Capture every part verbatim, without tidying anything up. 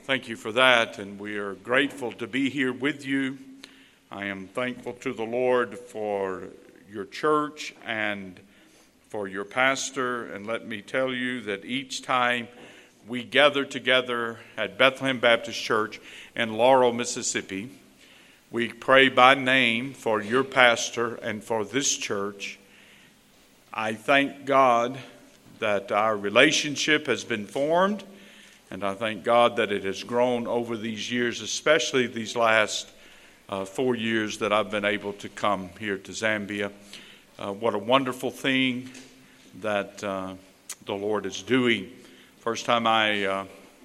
Thank you for that, and we are grateful to be here with you. I am thankful to the Lord for your church and for your pastor, and let me tell you that each time we gather together at Bethlehem Baptist Church in Laurel, Mississippi, we pray by name for your pastor and for this church. I thank God that our relationship has been formed, and I thank God that it has grown over these years, especially these last uh, four years that I've been able to come here to Zambia. Uh, what a wonderful thing that uh, the Lord is doing. First time I uh,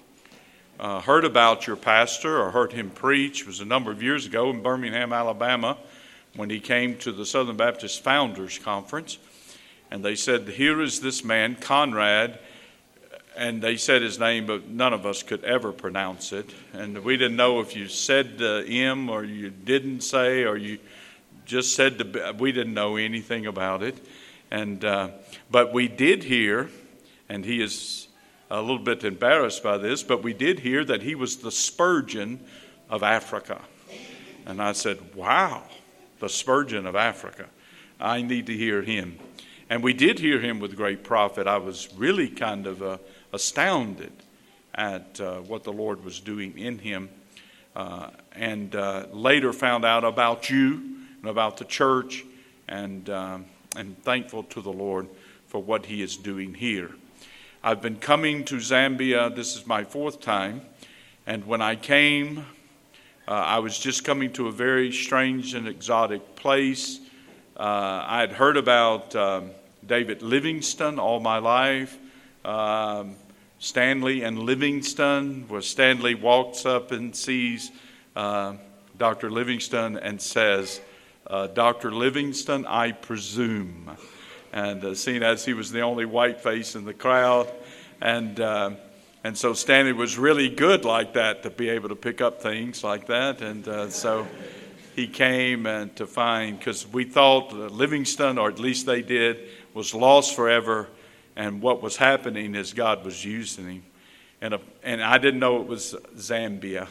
uh, heard about your pastor or heard him preach was a number of years ago in Birmingham, Alabama, when he came to the Southern Baptist Founders Conference. And they said, here is this man, Conrad, and they said his name, but none of us could ever pronounce it. And we didn't know if you said uh, M or you didn't say, or you just said, the, we didn't know anything about it. And uh, but we did hear, and he is a little bit embarrassed by this, but we did hear that he was the Spurgeon of Africa. And I said, wow, the Spurgeon of Africa. I need to hear him. And we did hear him with great profit. I was really kind of uh, astounded at uh, what the Lord was doing in him. Uh, and uh, later found out about you and about the church, and um, and thankful to the Lord for what he is doing here. I've been coming to Zambia. This is my fourth time. And when I came, uh, I was just coming to a very strange and exotic place. Uh, I had heard about um, David Livingstone all my life. Um, Stanley and Livingstone, where Stanley walks up and sees uh, Doctor Livingstone and says, uh, Doctor Livingstone, I presume. And uh, seeing as he was the only white face in the crowd. And, uh, and so Stanley was really good like that, to be able to pick up things like that. And uh, so... he came and to find, because we thought Livingstone, or at least they did, was lost forever. And what was happening is God was using him. And, a, and I didn't know it was Zambia.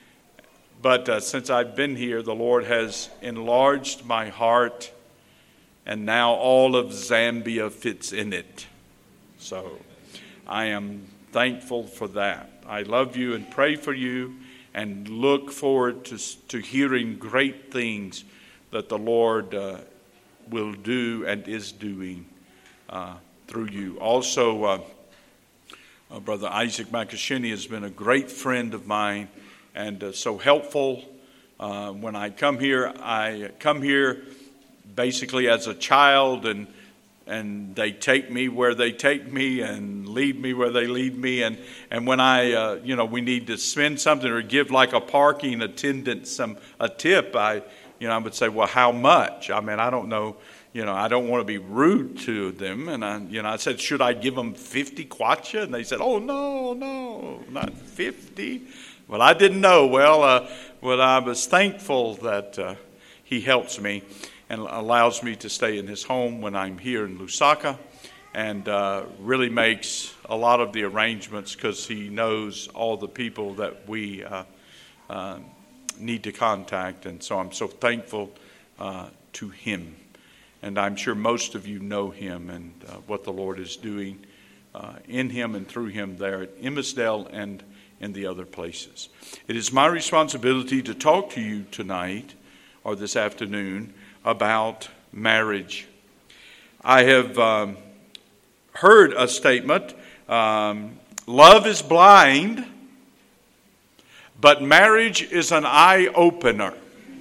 But uh, since I've been here, the Lord has enlarged my heart. And now all of Zambia fits in it. So I am thankful for that. I love you and pray for you, and look forward to to hearing great things that the Lord uh, will do and is doing uh, through you. Also, uh, uh, Brother Isaac Makashini has been a great friend of mine and uh, so helpful. Uh, when I come here, I come here basically as a child, and and they take me where they take me and lead me where they lead me. And, and when I, uh, you know, we need to spend something or give like a parking attendant some a tip, I, you know, I would say, well, how much? I mean, I don't know, you know, I don't want to be rude to them. And, I, you know, I said, should I give them fifty kwacha? And they said, oh, no, no, not fifty. Well, I didn't know. Well, uh, well, I was thankful that uh, he helps me and allows me to stay in his home when I'm here in Lusaka, and uh, really makes a lot of the arrangements, because he knows all the people that we uh, uh, need to contact. And so I'm so thankful uh, to him. And I'm sure most of you know him and uh, what the Lord is doing uh, in him and through him there at Immisdale and in the other places. It is my responsibility to talk to you tonight or this afternoon about marriage. I have um, heard a statement, um, love is blind, but marriage is an eye-opener.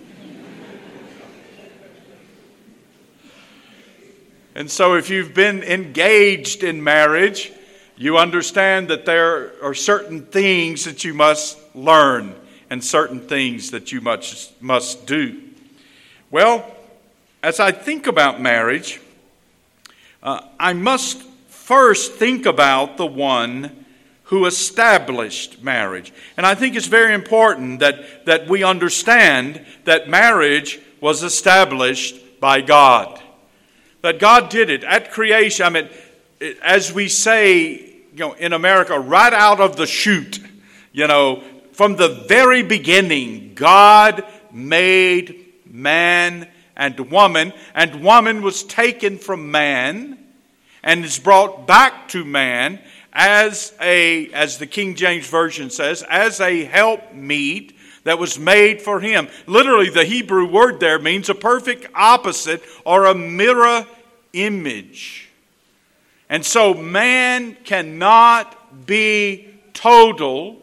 And so if you've been engaged in marriage, you understand that there are certain things that you must learn and certain things that you must, must do. Well, as I think about marriage, uh, I must first think about the one who established marriage. And I think it's very important that, that we understand that marriage was established by God. That God did it at creation. I mean, as we say, you know, in America, right out of the chute. You know, From the very beginning, God made man and woman, and woman was taken from man and is brought back to man as a, as the King James Version says, as a helpmeet that was made for him. Literally, the Hebrew word there means a perfect opposite or a mirror image. And so man cannot be total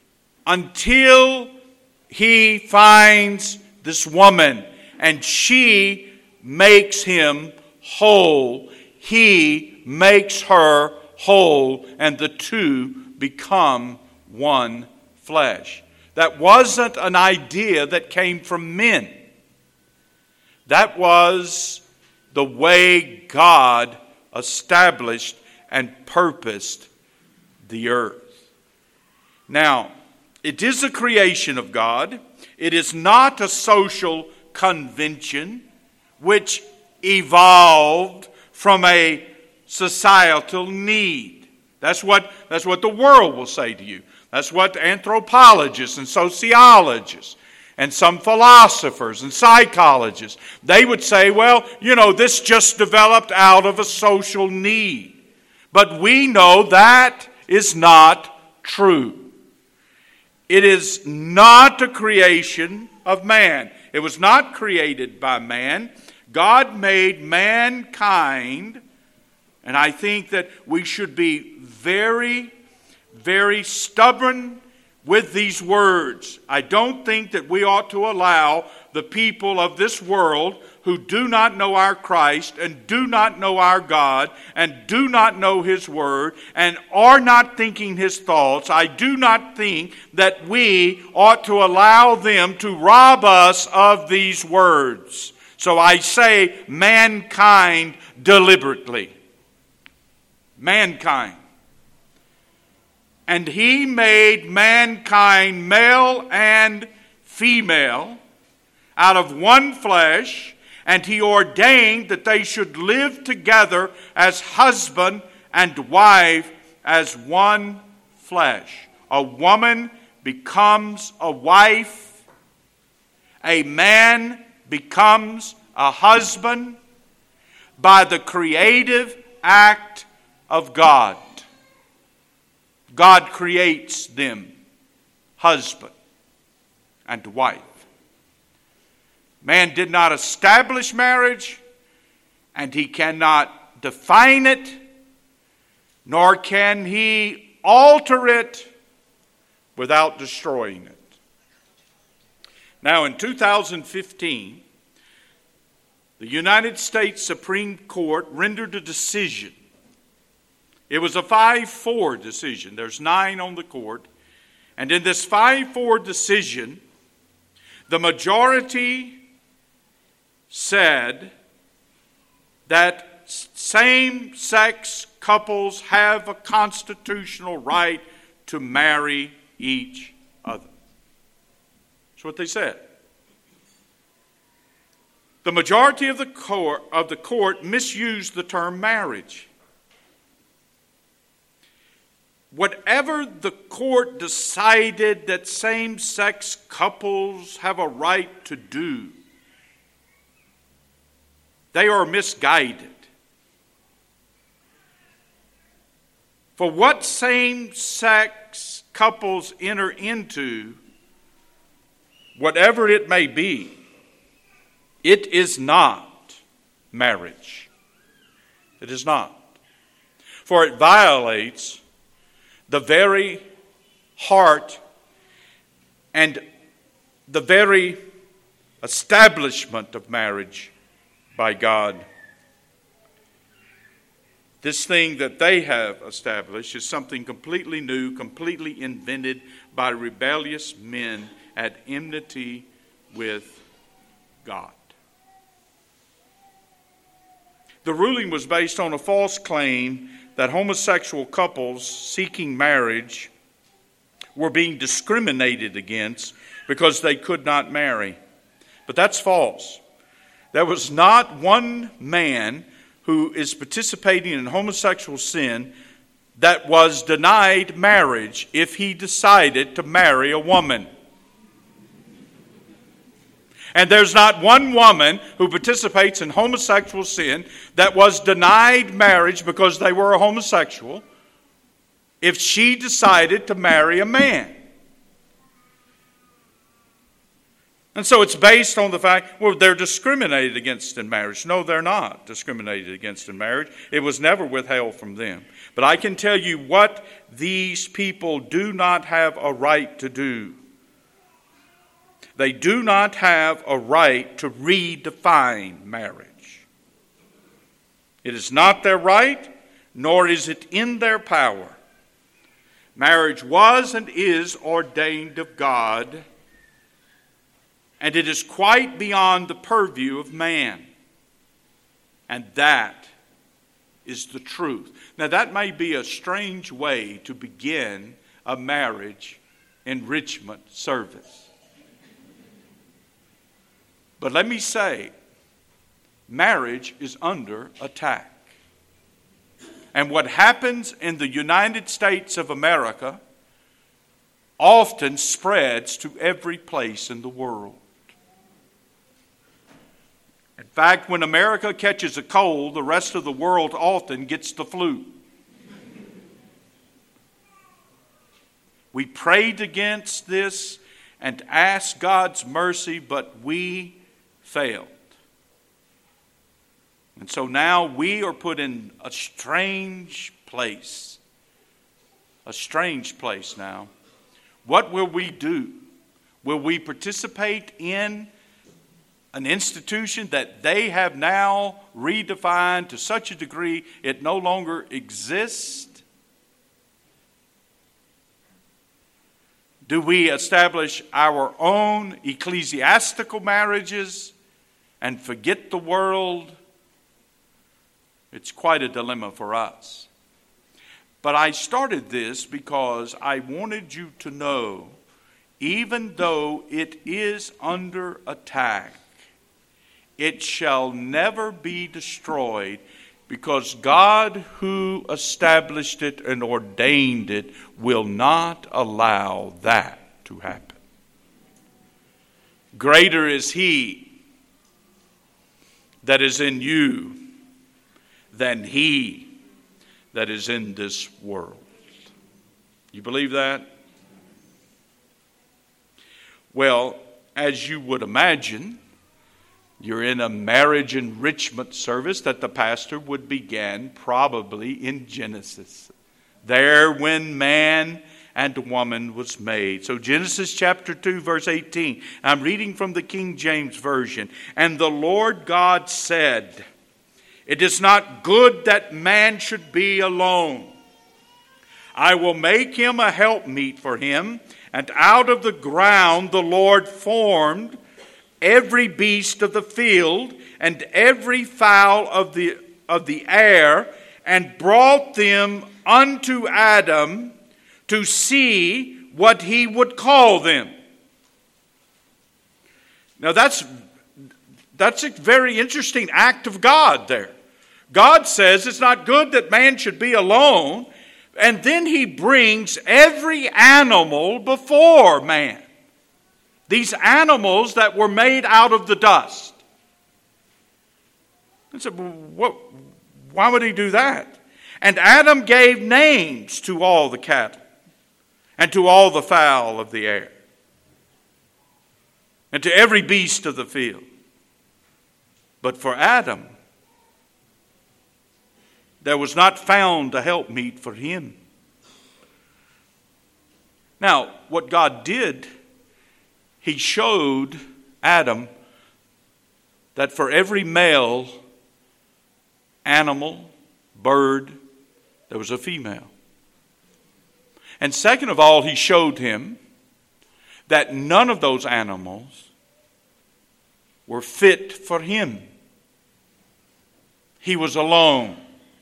until he finds this woman and she makes him whole. He makes her whole, and the two become one flesh. That wasn't an idea that came from men. That was the way God established and purposed the earth. Now, it is a creation of God. It is not a social convention which evolved from a societal need. That's what, that's what the world will say to you. That's what anthropologists and sociologists and some philosophers and psychologists, they would say, well, you know, this just developed out of a social need. But we know that is not true. It is not a creation of man. It was not created by man. God made mankind, and I think that we should be very, very stubborn with these words. I don't think that we ought to allow the people of this world who do not know our Christ and do not know our God and do not know His Word and are not thinking His thoughts, I do not think that we ought to allow them to rob us of these words. So I say mankind deliberately. Mankind. And He made mankind male and female out of one flesh, and He ordained that they should live together as husband and wife as one flesh. A woman becomes a wife. A man becomes a husband by the creative act of God. God creates them husband and wife. Man did not establish marriage, and he cannot define it, nor can he alter it without destroying it. Now, in two thousand fifteen, the United States Supreme Court rendered a decision. It was a five four decision. There's nine on the court. And in this five four decision, the majority said that same-sex couples have a constitutional right to marry each other. That's what they said. The majority of the court, of the court misused the term marriage. Whatever the court decided that same-sex couples have a right to do, they are misguided. For what same-sex couples enter into, whatever it may be, it is not marriage. It is not. For it violates the very heart and the very establishment of marriage by God. This thing that they have established is something completely new, completely invented by rebellious men at enmity with God. The ruling was based on a false claim that homosexual couples seeking marriage were being discriminated against because they could not marry. But that's false. There was not one man who is participating in homosexual sin that was denied marriage if he decided to marry a woman. And there's not one woman who participates in homosexual sin that was denied marriage because they were a homosexual if she decided to marry a man. And so it's based on the fact, well, they're discriminated against in marriage. No, they're not discriminated against in marriage. It was never withheld from them. But I can tell you what these people do not have a right to do. They do not have a right to redefine marriage. It is not their right, nor is it in their power. Marriage was and is ordained of God, and it is quite beyond the purview of man. And that is the truth. Now, that may be a strange way to begin a marriage enrichment service. But let me say, marriage is under attack. And what happens in the United States of America often spreads to every place in the world. In fact, when America catches a cold, the rest of the world often gets the flu. We prayed against this and asked God's mercy, but we failed. And so now we are put in a strange place. A strange place now. What will we do? Will we participate in an institution that they have now redefined to such a degree it no longer exists? Do we establish our own ecclesiastical marriages and forget the world? It's quite a dilemma for us. But I started this because I wanted you to know, even though it is under attack, it shall never be destroyed, because God who established it and ordained it will not allow that to happen. Greater is He that is in you than he that is in this world. You believe that? Well, as you would imagine, you're in a marriage enrichment service that the pastor would begin probably in Genesis. There when man and woman was made. So Genesis chapter two verse eighteen. I'm reading from the King James Version. And the Lord God said, "It is not good that man should be alone. I will make him a helpmeet for him. And out of the ground the Lord formed every beast of the field and every fowl of the, of the air, and brought them unto Adam to see what he would call them." Now that's, that's a very interesting act of God there. God says it's not good that man should be alone, and then he brings every animal before man. These animals that were made out of the dust. I said, what, why would he do that? And Adam gave names to all the cattle, and to all the fowl of the air, and to every beast of the field. But for Adam, there was not found a helpmeet for him. Now, what God did, he showed Adam that for every male animal, bird, there was a female. And second of all, he showed him that none of those animals were fit for him. He was alone.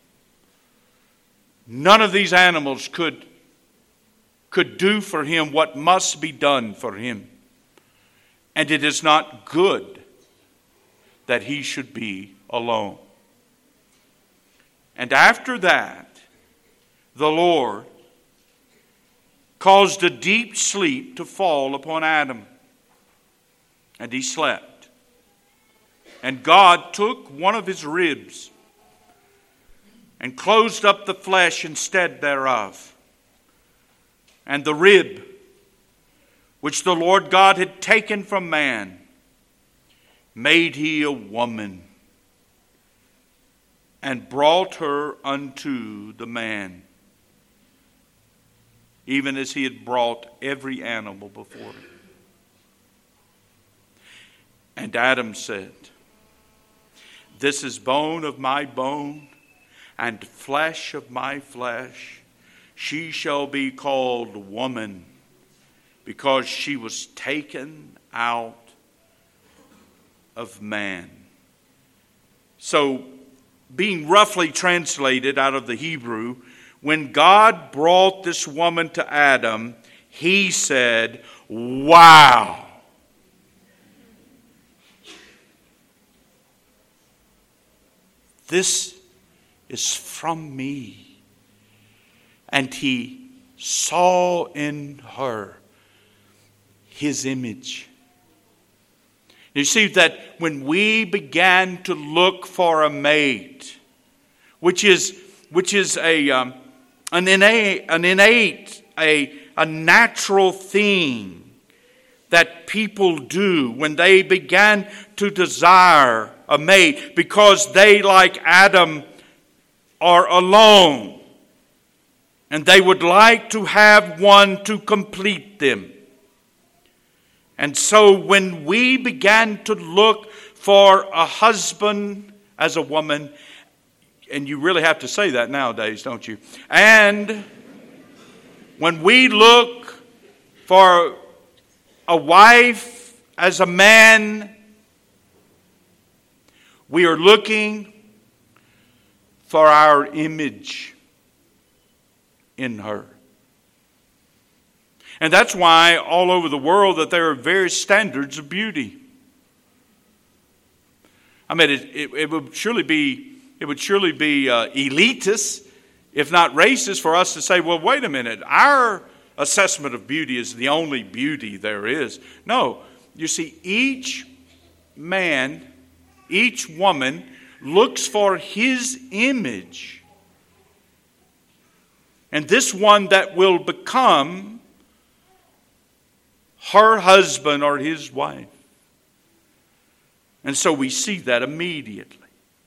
None of these animals could, could do for him what must be done for him. And it is not good that he should be alone. And after that, the Lord, caused a deep sleep to fall upon Adam, and he slept. And God took one of his ribs and closed up the flesh instead thereof. And the rib which the Lord God had taken from man made he a woman, and brought her unto the man, even as he had brought every animal before him. And Adam said, This is bone of my bone, and flesh of my flesh. She shall be called woman, because she was taken out of man. So, being roughly translated out of the Hebrew, when God brought this woman to Adam, he said, wow. This is from me. And he saw in her his image. You see that when we began to look for a mate, which is which is a um, an innate an innate a a natural thing that people do when they began to desire a mate, because they, like Adam, are alone, and they would like to have one to complete them. And so when we began to look for a husband as a woman, and you really have to say that nowadays, don't you? And when we look for a wife as a man, we are looking for our image in her. And that's why all over the world that there are various standards of beauty. I mean, it, it, it would surely be it would surely be uh, elitist, if not racist, for us to say, well, wait a minute, our assessment of beauty is the only beauty there is. No, you see, each man, each woman looks for his image. And this one that will become her husband or his wife. And so we see that immediately.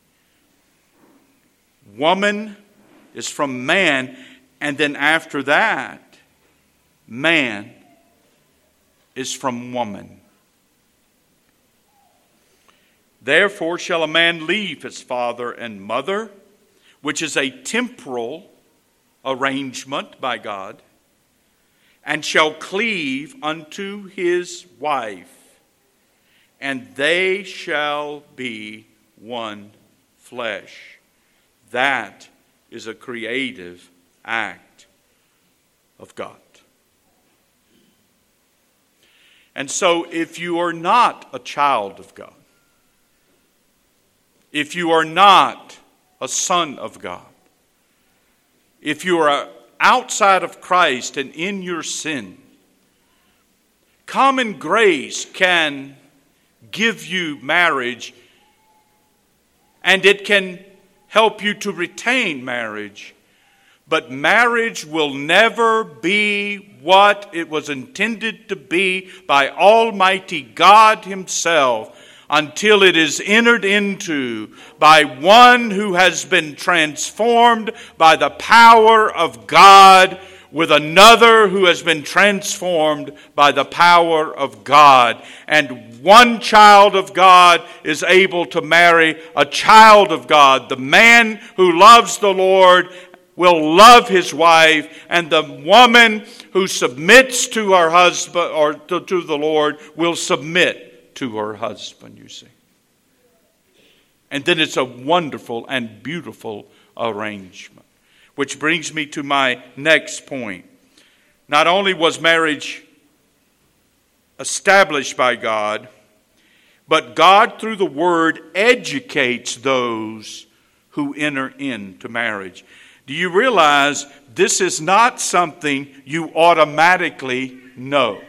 Woman is from man, and then after that, man is from woman. Therefore shall a man leave his father and mother, which is a temporal arrangement by God, and shall cleave unto his wife, and they shall be one flesh. That is a creative act of God. And so if you are not a child of God, if you are not a son of God, if you are outside of Christ and in your sin, common grace can give you marriage, and it can help you to retain marriage. But marriage will never be what it was intended to be by Almighty God Himself until it is entered into by one who has been transformed by the power of God with another who has been transformed by the power of God. And one child of God is able to marry a child of God. The man who loves the Lord will love his wife, and the woman who submits to her husband or to, to the Lord will submit to her husband, you see. And then it's a wonderful and beautiful arrangement. Which brings me to my next point. Not only was marriage established by God, but God through the Word educates those who enter into marriage. Do you realize this is not something you automatically know?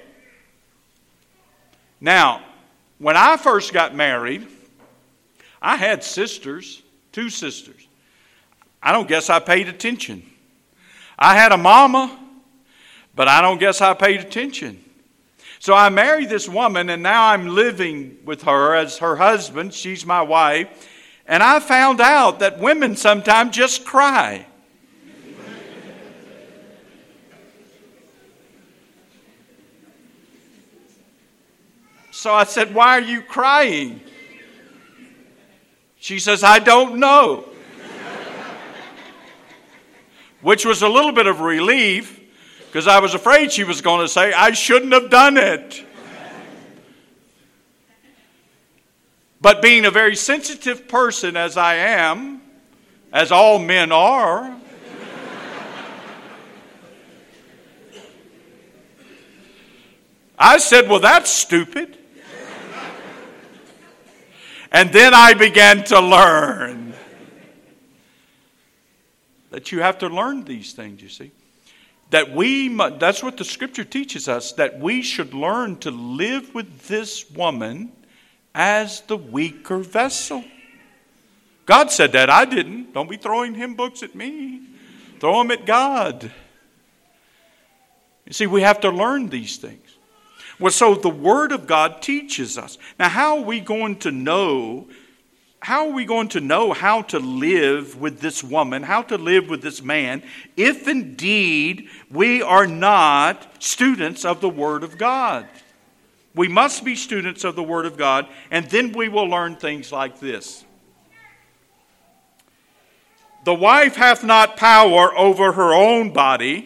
Now, when I first got married, I had sisters, two sisters. I don't guess I paid attention. I had a mama, but I don't guess I paid attention. So I married this woman, and now I'm living with her as her husband. She's my wife. And I found out that women sometimes just cry. So I said, "Why are you crying?" She says, "I don't know." Which was a little bit of relief, because I was afraid she was going to say, "I shouldn't have done it." But being a very sensitive person as I am, as all men are, I said, "Well, that's stupid." And then I began to learn that you have to learn these things, you see. That we, that's what the Scripture teaches us, that we should learn to live with this woman as the weaker vessel. God said that, I didn't. Don't be throwing hymn books at me. Throw them at God. You see, we have to learn these things. Well, so the Word of God teaches us. Now, how are we going to know, how are we going to know how to live with this woman, how to live with this man, if indeed we are not students of the Word of God? We must be students of the Word of God, and then we will learn things like this. The wife hath not power over her own body,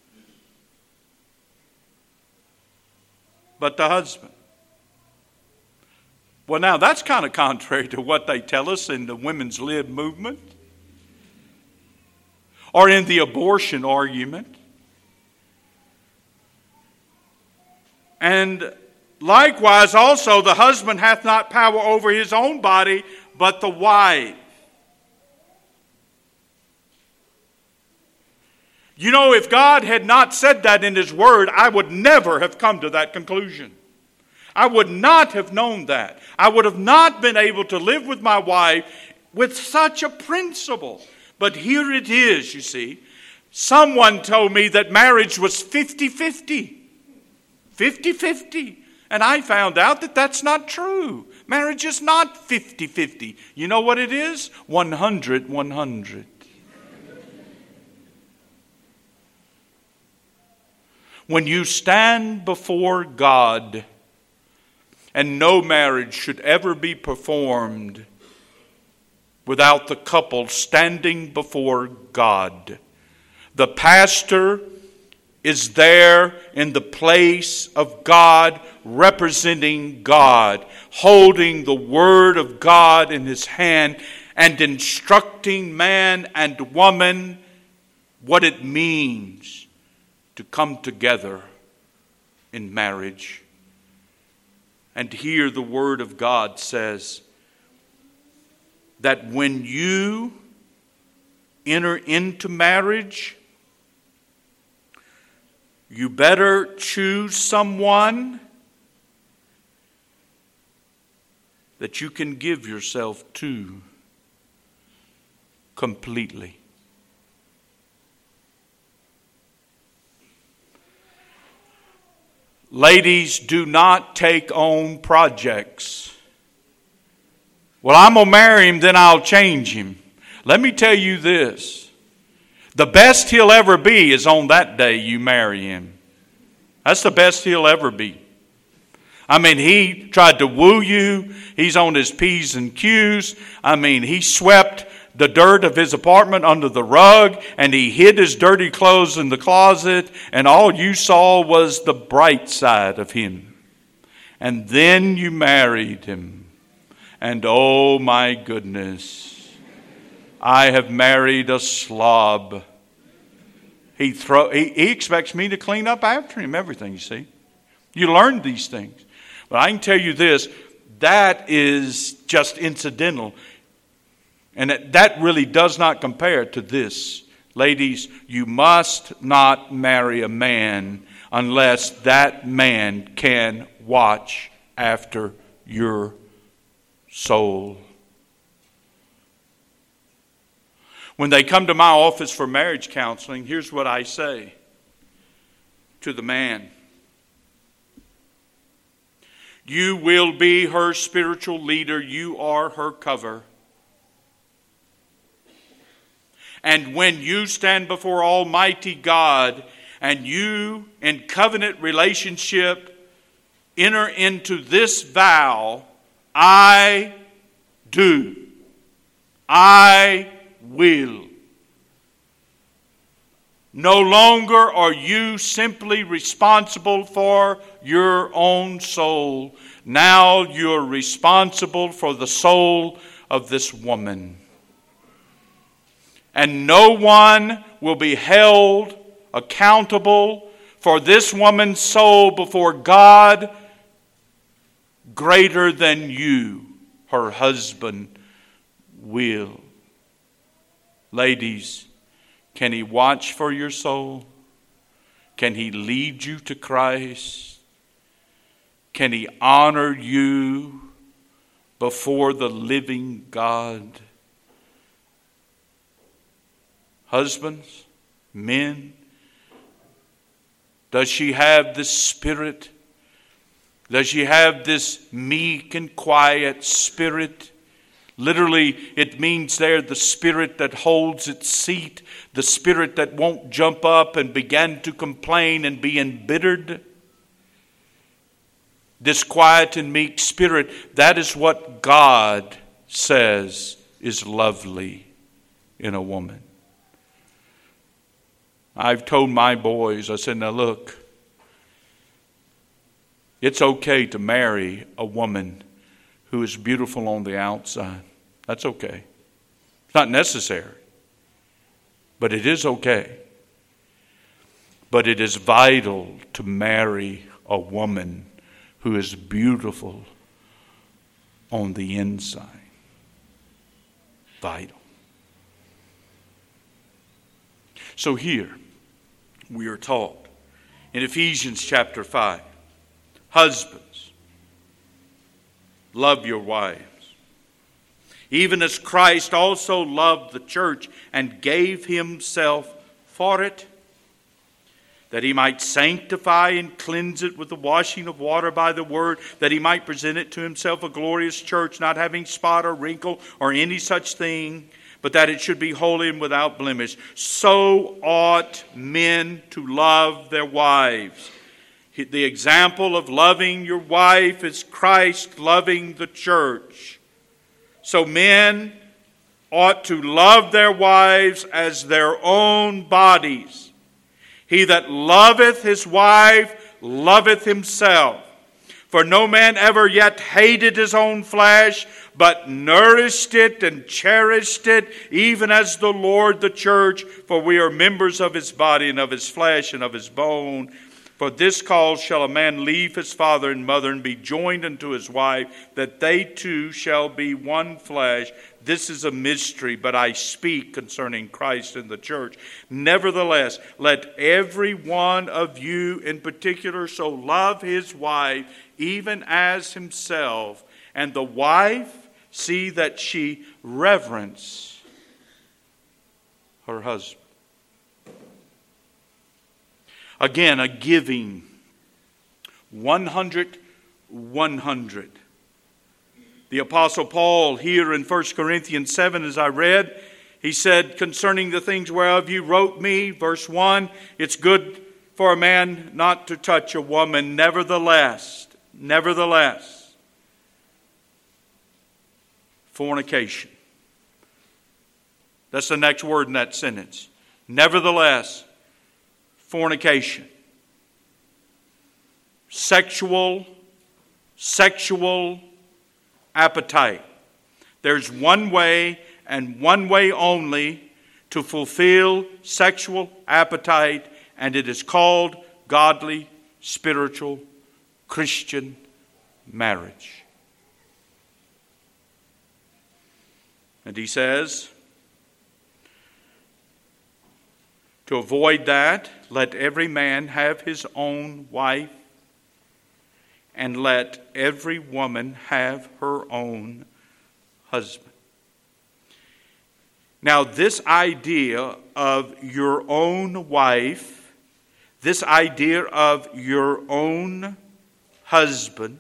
but the husband. Well, now that's kind of contrary to what they tell us in the women's lib movement or in the abortion argument. And likewise also the husband hath not power over his own body, but the wife. You know, if God had not said that in His Word, I would never have come to that conclusion. I would not have known that. I would have not been able to live with my wife with such a principle. But here it is, you see. Someone told me that marriage was fifty-fifty. fifty-fifty. And I found out that that's not true. Marriage is not fifty-fifty. You know what it is? one hundred one hundred. When you stand before God, and no marriage should ever be performed without the couple standing before God. The pastor is there in the place of God, representing God, holding the Word of God in his hand and instructing man and woman what it means to come together in marriage. And here the Word of God says that when you enter into marriage, you better choose someone that you can give yourself to completely. Ladies, do not take on projects. Well, I'm going to marry him, then I'll change him. Let me tell you this. The best he'll ever be is on that day you marry him. That's the best he'll ever be. I mean, he tried to woo you. He's on his P's and Q's. I mean, he swept the dirt of his apartment under the rug, and he hid his dirty clothes in the closet, and all you saw was the bright side of him. And then you married him. And oh my goodness, I have married a slob. He, throw, he, he expects me to clean up after him, everything, you see. You learn these things. But I can tell you this, that is just incidental. And that really does not compare to this Ladies, you must not marry a man unless that man can watch after your soul. When they come to my office for marriage counseling, here's what I say to the man. You will be her spiritual leader. You are her cover. And when you stand before Almighty God and you, in covenant relationship, enter into this vow, I do. I will. No longer are you simply responsible for your own soul. Now you're responsible for the soul of this woman. And no one will be held accountable for this woman's soul before God greater than you, her husband, will. Ladies, can he watch for your soul? Can he lead you to Christ? Can he honor you before the living God? Husbands, men, does she have this spirit? Does she have this meek and quiet spirit? Literally, it means there the spirit that holds its seat, the spirit that won't jump up and begin to complain and be embittered. This quiet and meek spirit, that is what God says is lovely in a woman. I've told my boys, I said, now look, it's okay to marry a woman who is beautiful on the outside. That's okay. It's not necessary, but it is okay. But it is vital to marry a woman who is beautiful on the inside. Vital. So here we are taught in Ephesians chapter five, husbands, love your wives, even as Christ also loved the church and gave himself for it, that he might sanctify and cleanse it with the washing of water by the word, that he might present it to himself a glorious church, not having spot or wrinkle or any such thing, but that it should be holy and without blemish. So ought men to love their wives. The example of loving your wife is Christ loving the church. So men ought to love their wives as their own bodies. He that loveth his wife loveth himself. For no man ever yet hated his own flesh, but nourished it and cherished it, even as the Lord the church. For we are members of his body and of his flesh and of his bone. For this cause shall a man leave his father and mother and be joined unto his wife, that they two shall be one flesh. This is a mystery, but I speak concerning Christ and the church. Nevertheless, let every one of you in particular so love his wife, even as himself, and the wife see that she reverence her husband. Again, a giving. one hundred, one hundred. The Apostle Paul here in First Corinthians seven, as I read, he said, concerning the things whereof you wrote me, verse one, it's good for a man not to touch a woman. Nevertheless, nevertheless, fornication. That's the next word in that sentence. Nevertheless, fornication. Sexual, sexual appetite. There's one way and one way only to fulfill sexual appetite, and it is called godly, spiritual, Christian marriage. And he says, To avoid that, let every man have his own wife, and let every woman have her own husband. Now, this idea of your own wife, this idea of your own husband,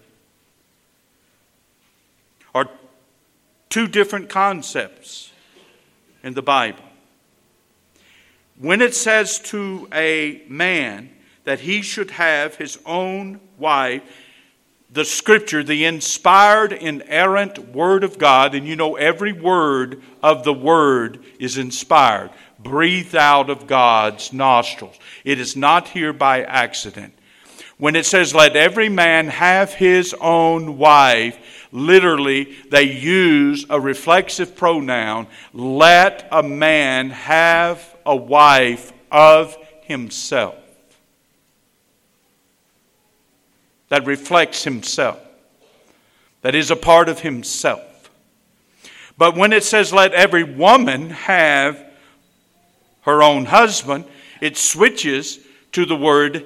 are two different concepts in the Bible. When it says to a man that he should have his own wife, the Scripture, the inspired, inerrant Word of God, and you know every word of the Word is inspired, breathed out of God's nostrils. It is not here by accident. When it says, let every man have his own wife, literally they use a reflexive pronoun, let a man have a wife of himself. That reflects himself. That is a part of himself. But when it says let every woman have her own husband, it switches to the word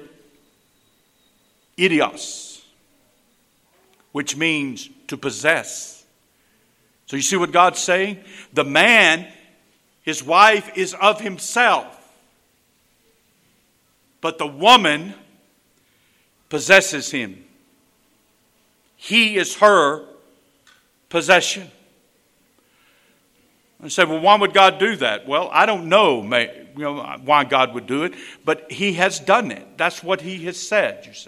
idios, which means to possess. So you see what God's saying? The man, his wife is of himself. But the woman possesses him. He is her possession. I say, well, why would God do that? Well, I don't know, you know why God would do it, but he has done it. That's what he has said, you see.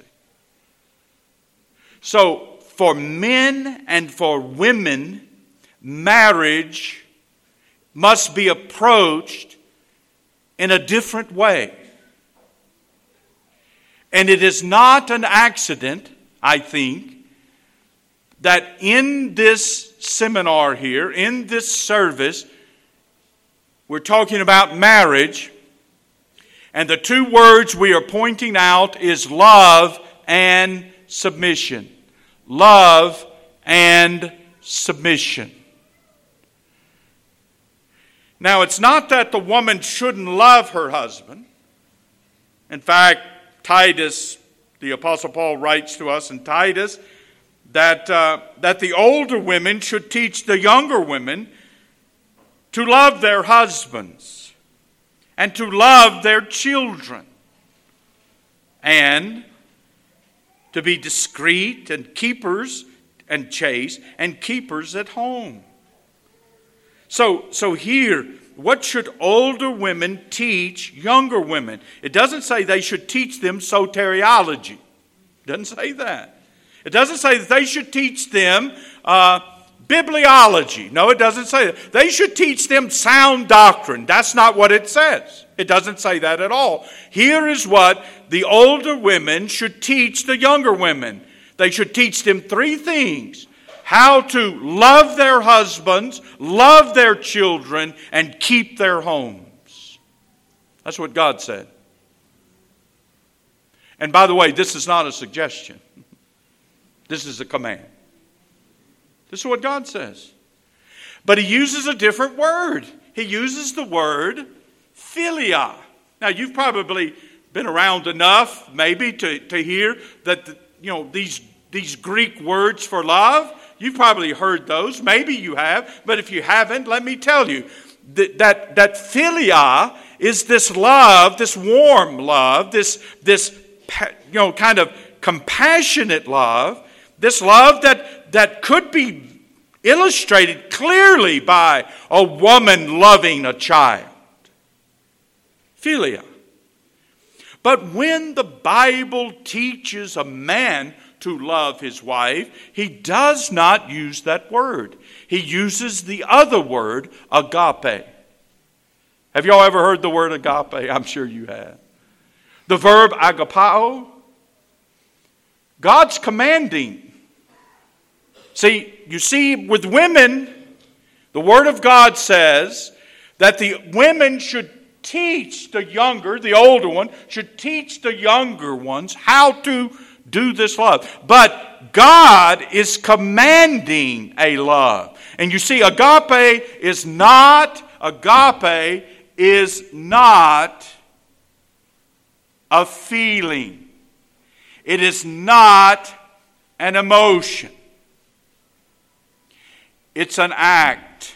So, for men and for women, marriage must be approached in a different way. And it is not an accident, I think, that in this seminar here, in this service, we're talking about marriage, and the two words we are pointing out is love and submission. Love and submission. Now, it's not that the woman shouldn't love her husband. In fact, Titus, the Apostle Paul writes to us in Titus that, uh, that the older women should teach the younger women to love their husbands and to love their children and to be discreet and keepers and chaste and keepers at home. So, so here, what should older women teach younger women? It doesn't say they should teach them soteriology. It doesn't say that. It doesn't say that they should teach them uh, bibliology. No, it doesn't say that. They should teach them sound doctrine. That's not what it says. It doesn't say that at all. Here is what the older women should teach the younger women. They should teach them three things. How to love their husbands, love their children, and keep their homes. That's what God said. And by the way, this is not a suggestion. This is a command. This is what God says. But he uses a different word. He uses the word philia. Now, you've probably been around enough, maybe, to, to hear that, the, you know, these, these Greek words for love. You've probably heard those. Maybe you have. But if you haven't, let me tell you that that, that philia is this love, this warm love, this, this you know, kind of compassionate love, this love that, that could be illustrated clearly by a woman loving a child. Philia. But when the Bible teaches a man to love his wife, he does not use that word. He uses the other word, agape. Have y'all ever heard the word agape? I'm sure you have. The verb agapao. God's commanding. See, you see, with women, the Word of God says that the women should teach the younger, the older one, should teach the younger ones how to do this love. But God is commanding a love. And you see, agape is not, agape is not a feeling. It is not an emotion. It's an act.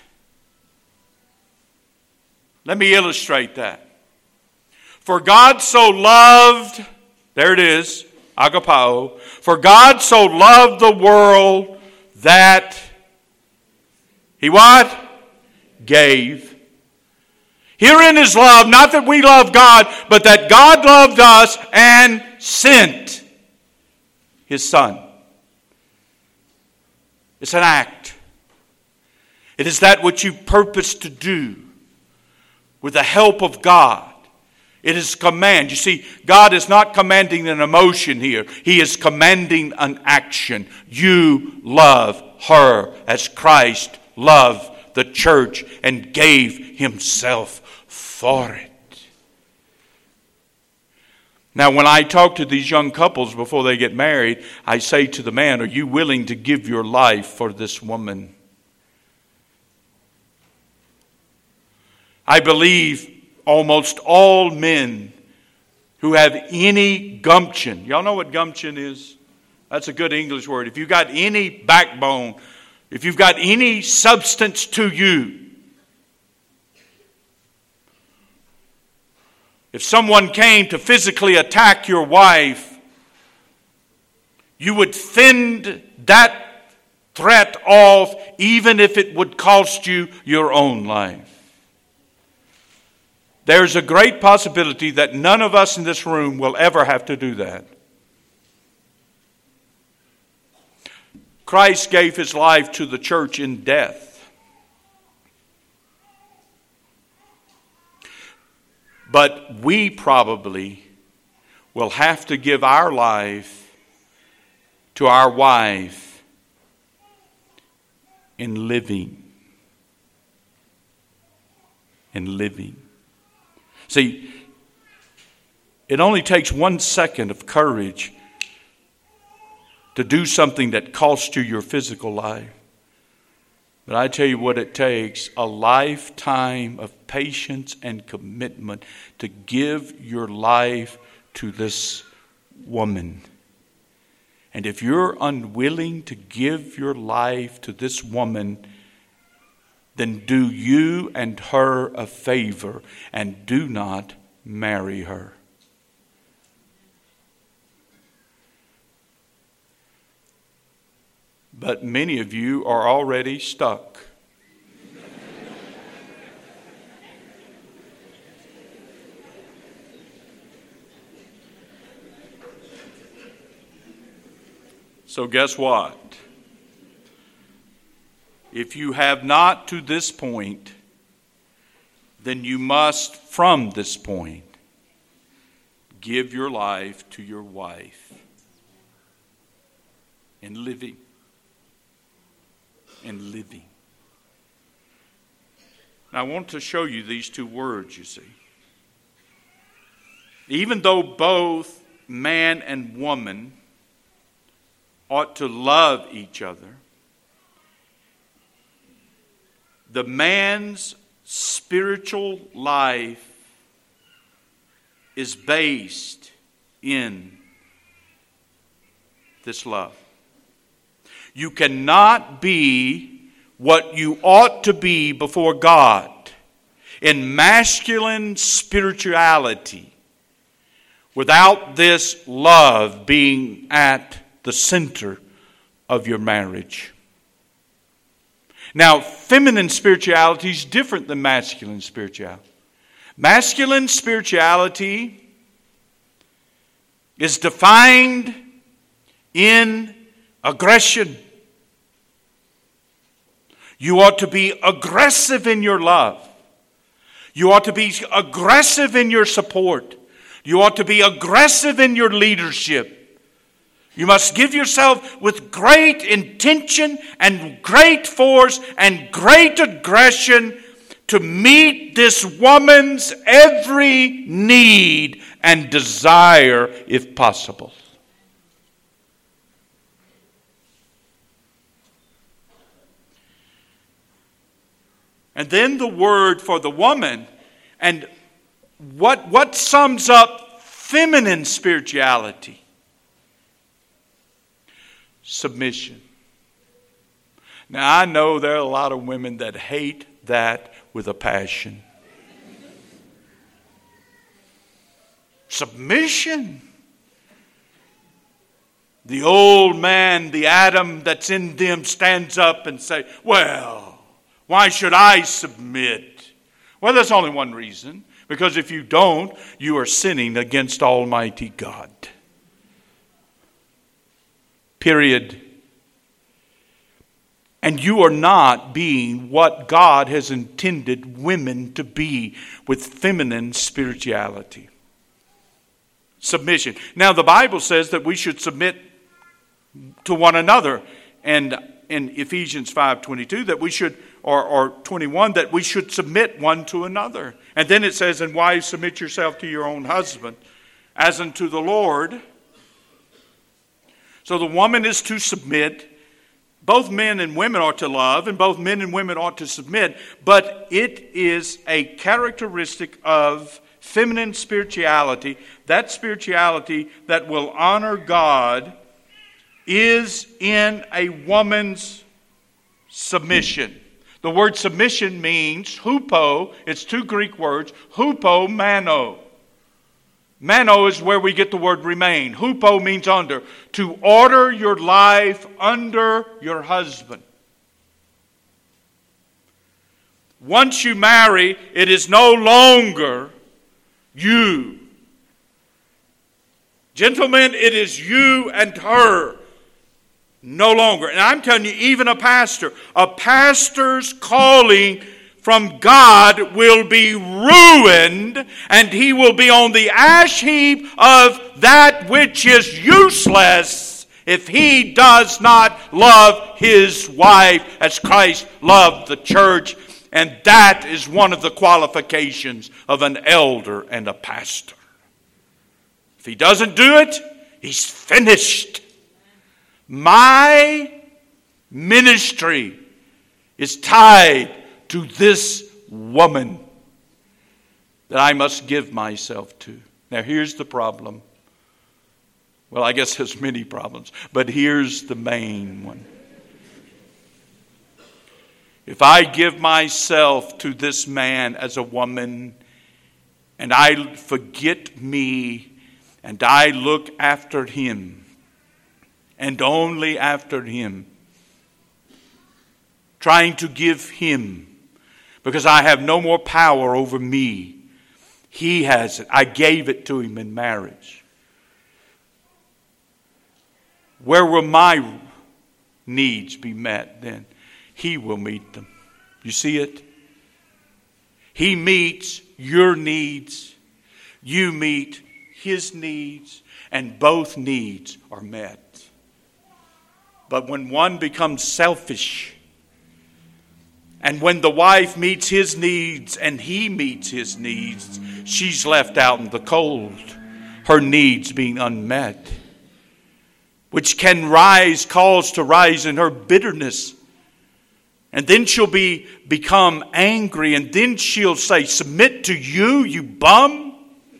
Let me illustrate that. For God so loved, there it is, agapao. For God so loved the world that He what? Gave. Herein is love, not that we love God, but that God loved us and sent His Son. It's an act. It is that which you purpose to do with the help of God. It is command. You see, God is not commanding an emotion here. He is commanding an action. You love her as Christ loved the church and gave Himself for it. Now, when I talk to these young couples before they get married, I say to the man, are you willing to give your life for this woman? I believe almost all men who have any gumption, y'all know what gumption is? That's a good English word. If you've got any backbone, if you've got any substance to you, if someone came to physically attack your wife, you would fend that threat off even if it would cost you your own life. There's a great possibility that none of us in this room will ever have to do that. Christ gave His life to the church in death. But we probably will have to give our life to our wife in living. In living. See, it only takes one second of courage to do something that costs you your physical life. But I tell you what it takes, a lifetime of patience and commitment to give your life to this woman. And if you're unwilling to give your life to this woman, then do you and her a favor and do not marry her. But many of you are already stuck. So guess what? If you have not to this point, then you must, from this point, give your life to your wife in living. In living. Now, I want to show you these two words, you see. Even though both man and woman ought to love each other, the man's spiritual life is based in this love. You cannot be what you ought to be before God in masculine spirituality without this love being at the center of your marriage. Now, feminine spirituality is different than masculine spirituality. Masculine spirituality is defined in aggression. You ought to be aggressive in your love. You ought to be aggressive in your support. You ought to be aggressive in your leadership. You must give yourself with great intention and great force and great aggression to meet this woman's every need and desire if possible. And then the word for the woman, and what, what sums up feminine spirituality. Submission. Now, I know there are a lot of women that hate that with a passion. Submission. The old man, the Adam that's in them, stands up and say, well, why should I submit? Well, there's only one reason. Because if you don't, you are sinning against Almighty God. Period. And you are not being what God has intended women to be with feminine spirituality. Submission. Now, the Bible says that we should submit to one another. And in Ephesians five twenty-two, that we should, or, or twenty-one, that we should submit one to another. And then it says, and wives, submit yourself to your own husband, as unto the Lord. So the woman is to submit. Both men and women are to love, and both men and women ought to submit. But it is a characteristic of feminine spirituality, that spirituality that will honor God, is in a woman's submission. The word submission means hupo. It's two Greek words, hupo, mano. Mano is where we get the word remain. Hupo means under. To order your life under your husband. Once you marry, it is no longer you. Gentlemen, it is you and her. No longer. And I'm telling you, even a pastor, a pastor's calling from God will be ruined, and he will be on the ash heap of that which is useless if he does not love his wife as Christ loved the church. And that is one of the qualifications of an elder and a pastor. If he doesn't do it, he's finished. My ministry is tied to this woman that I must give myself to. Now here's the problem. Well, I guess there's many problems, but here's the main one. If I give myself to this man as a woman, and I forget me, and I look after him, and only after him, trying to give him, because I have no more power over me. He has it. I gave it to him in marriage. Where will my needs be met then? He will meet them. You see it? He meets your needs. You meet his needs. And both needs are met. But when one becomes selfish, and when the wife meets his needs and he meets his needs, she's left out in the cold, her needs being unmet, which can rise, cause to rise in her bitterness. And then she'll be become angry, and then she'll say, submit to you, you bum.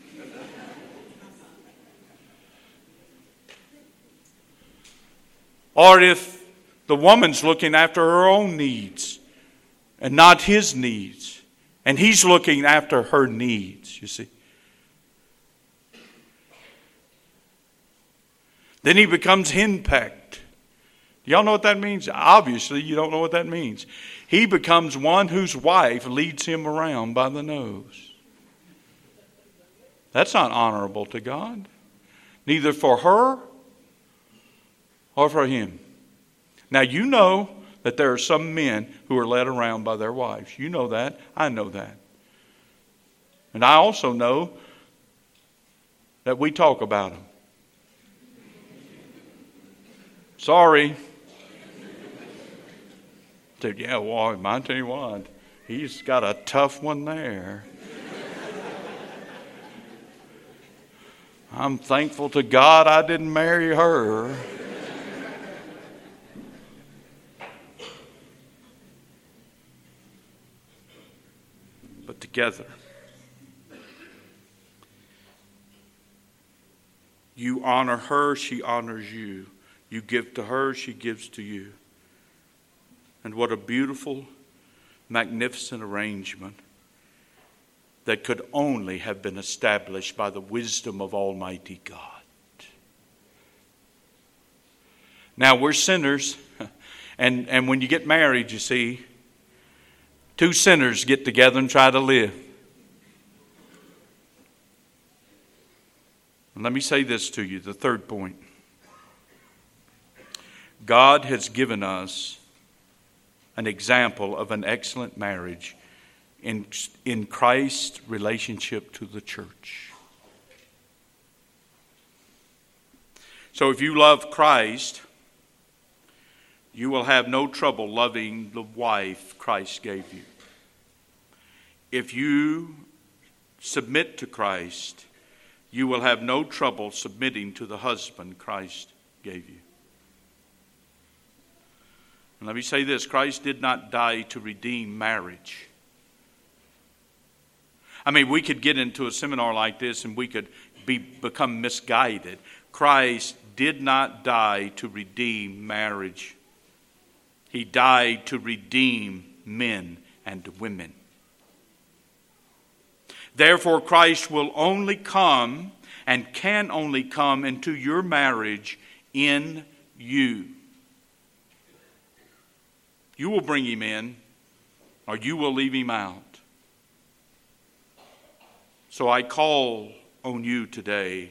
Or if the woman's looking after her own needs and not his needs, and he's looking after her needs, you see. Then he becomes henpecked. Y'all know what that means? Obviously, you don't know what that means. He becomes one whose wife leads him around by the nose. That's not honorable to God. Neither for her or for him. Now, you know that there are some men who are led around by their wives. You know that. I know that. And I also know that we talk about them. Sorry. Said, yeah, well, I tell you what, he's got a tough one there. I'm thankful to God I didn't marry her. But together, You honor her, she honors you. You give to her, she gives to you. And what a beautiful, magnificent arrangement that could only have been established by the wisdom of Almighty God. Now, we're sinners, and, and when you get married, you see, two sinners get together and try to live. And let me say this to you, the third point. God has given us an example of an excellent marriage in, in Christ's relationship to the church. So if you love Christ, you will have no trouble loving the wife Christ gave you. If you submit to Christ, you will have no trouble submitting to the husband Christ gave you. And let me say this, Christ did not die to redeem marriage. I mean, we could get into a seminar like this and we could be become misguided. Christ did not die to redeem marriage. He died to redeem men and women. Therefore, Christ will only come and can only come into your marriage in you. You will bring him in, or you will leave him out. So I call on you today,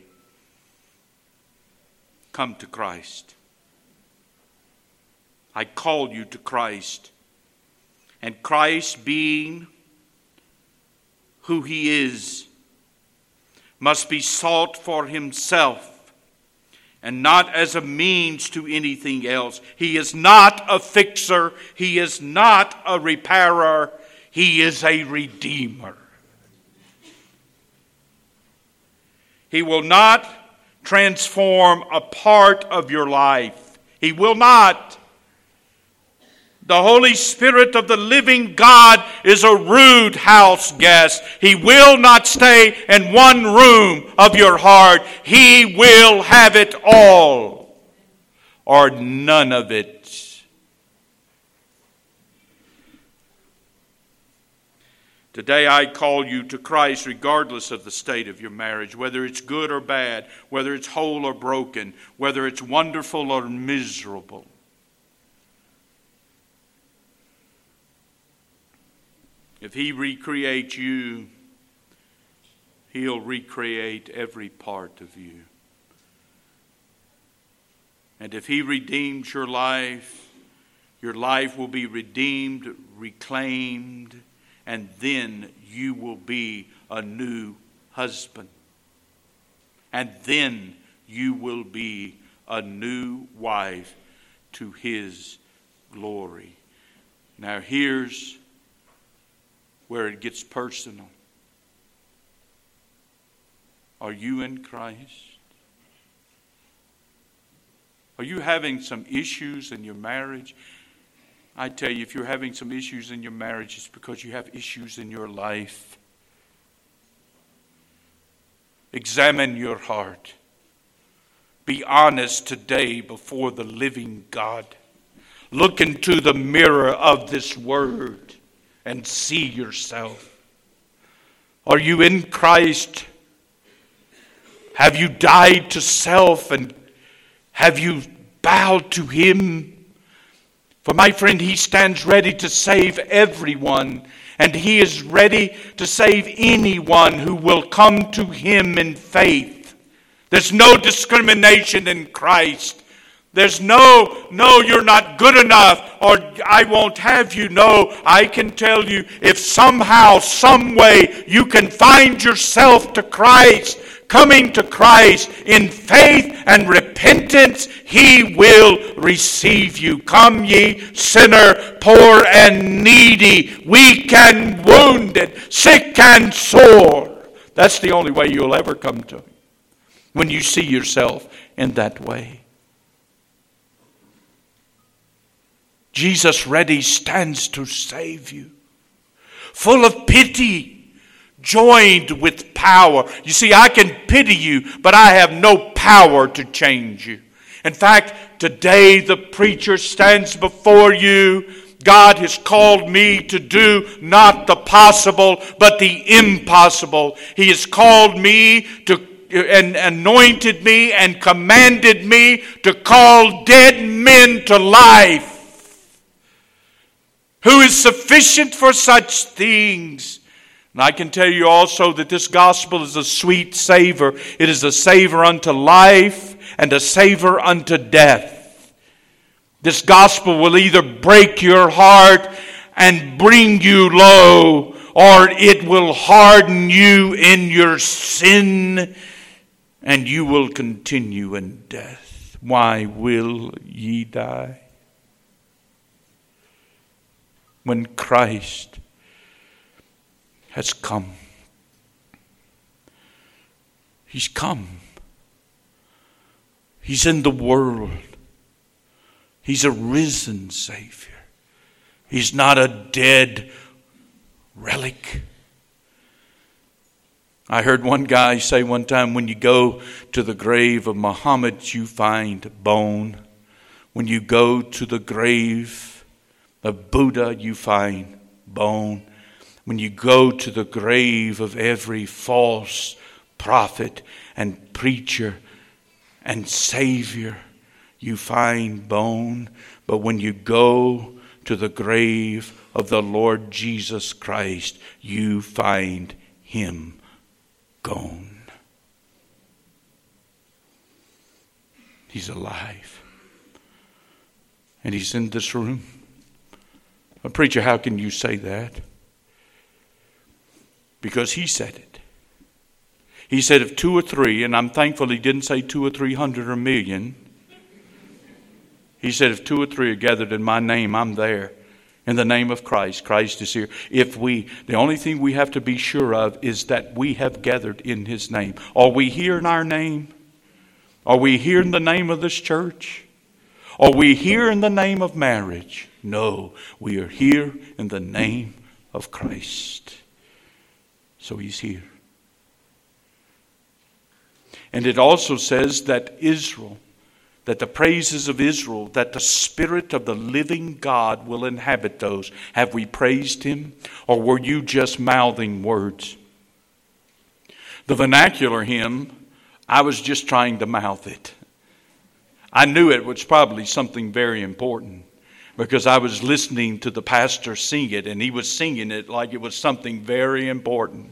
come to Christ. I call you to Christ. And Christ, being who he is, must be sought for himself and not as a means to anything else. He is not a fixer. He is not a repairer. He is a redeemer. He will not transform a part of your life. He will not. The Holy Spirit of the living God is a rude house guest. He will not stay in one room of your heart. He will have it all or none of it. Today I call you to Christ regardless of the state of your marriage, whether it's good or bad, whether it's whole or broken, whether it's wonderful or miserable. If he recreates you, he'll recreate every part of you. And if he redeems your life, your life will be redeemed, reclaimed, and then you will be a new husband. And then you will be a new wife to his glory. Now here's where it gets personal. Are you in Christ? Are you having some issues in your marriage? I tell you, if you're having some issues in your marriage, it's because you have issues in your life. Examine your heart. Be honest today before the living God. Look into the mirror of this word and see yourself. Are you in Christ? Have you died to self and have you bowed to him? For my friend, he stands ready to save everyone, and he is ready to save anyone who will come to him in faith. There's no discrimination in Christ. There's no, no, you're not good enough, or I won't have you. No, I can tell you, if somehow, some way, you can find yourself to Christ, coming to Christ in faith and repentance, he will receive you. Come ye, sinner, poor and needy, weak and wounded, sick and sore. That's the only way you'll ever come to him, when you see yourself in that way. Jesus ready stands to save you, full of pity, joined with power. You see, I can pity you, but I have no power to change you. In fact, today the preacher stands before you. God has called me to do not the possible, but the impossible. He has called me to and anointed me and commanded me to call dead men to life. Who is sufficient for such things? And I can tell you also that this gospel is a sweet savor. It is a savor unto life and a savor unto death. This gospel will either break your heart and bring you low, or it will harden you in your sin, and you will continue in death. Why will ye die? When Christ has come. He's come. He's in the world. He's a risen Savior. He's not a dead relic. I heard one guy say one time, when you go to the grave of Muhammad, you find bone. When you go to the grave of Buddha, you find bone. When you go to the grave of every false prophet and preacher and Savior, you find bone. But when you go to the grave of the Lord Jesus Christ, you find Him gone. He's alive. And He's in this room. Well, preacher, how can you say that? Because He said it. He said, if two or three, and I'm thankful He didn't say two or three hundred or million. He said, if two or three are gathered in my name, I'm there. In the name of Christ, Christ is here. If we, the only thing we have to be sure of is that we have gathered in His name. Are we here in our name? Are we here in the name of this church? Are we here in the name of marriage? No, we are here in the name of Christ. So He's here. And it also says that Israel, that the praises of Israel, that the Spirit of the living God will inhabit those. Have we praised Him? Or were you just mouthing words? The vernacular hymn, I was just trying to mouth it. I knew it was probably something very important, because I was listening to the pastor sing it, and he was singing it like it was something very important.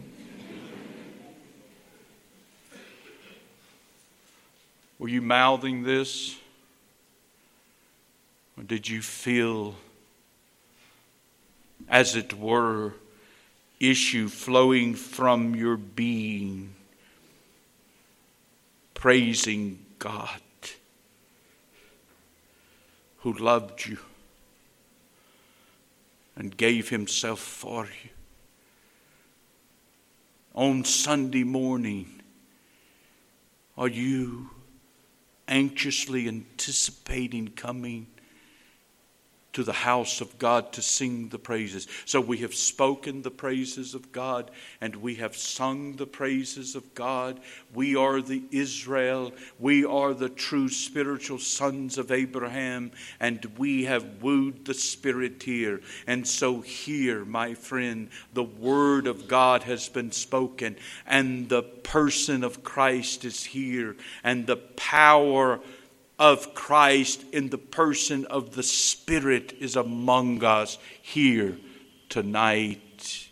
Were you mouthing this? Or did you feel, as it were, issue flowing from your being, praising God who loved you and gave Himself for you? On Sunday morning, are you anxiously anticipating coming to the house of God to sing the praises? So we have spoken the praises of God, and we have sung the praises of God. We are the Israel. We are the true spiritual sons of Abraham, and we have wooed the Spirit here. And so here, my friend, the word of God has been spoken, and the person of Christ is here, and the power of Christ in the person of the Spirit is among us here tonight.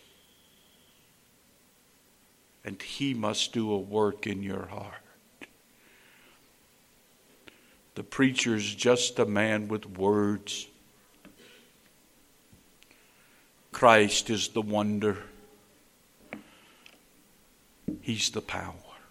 And He must do a work in your heart. The preacher is just a man with words. Christ is the wonder. He's the power.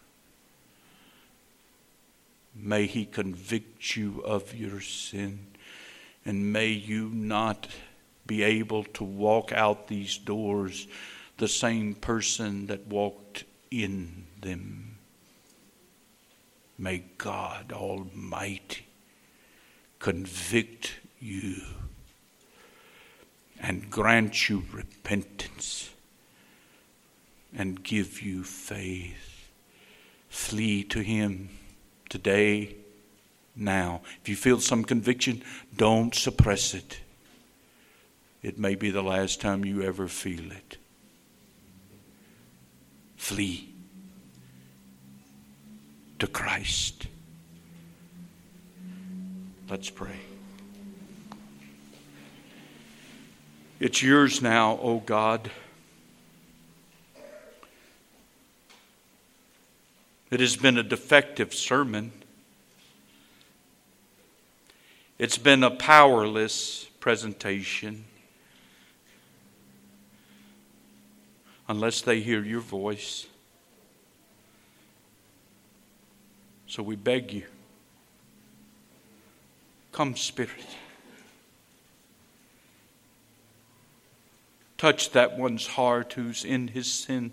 May He convict you of your sin, and may you not be able to walk out these doors the same person that walked in them. May God Almighty convict you and grant you repentance and give you faith. Flee to Him. today, now. If you feel some conviction, don't suppress it. It may be the last time you ever feel it. Flee to Christ. Let's pray. It's yours now, O God. It has been a defective sermon. It's been a powerless presentation. Unless they hear your voice. So we beg you, come, Spirit. Touch that one's heart who's in his sin.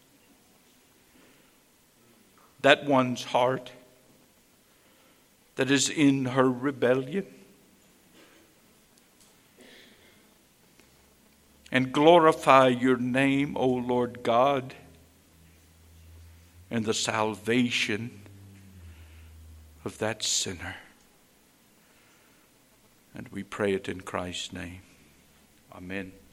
That one's heart that is in her rebellion. And glorify your name, O Lord God, and the salvation of that sinner. And we pray it in Christ's name. Amen.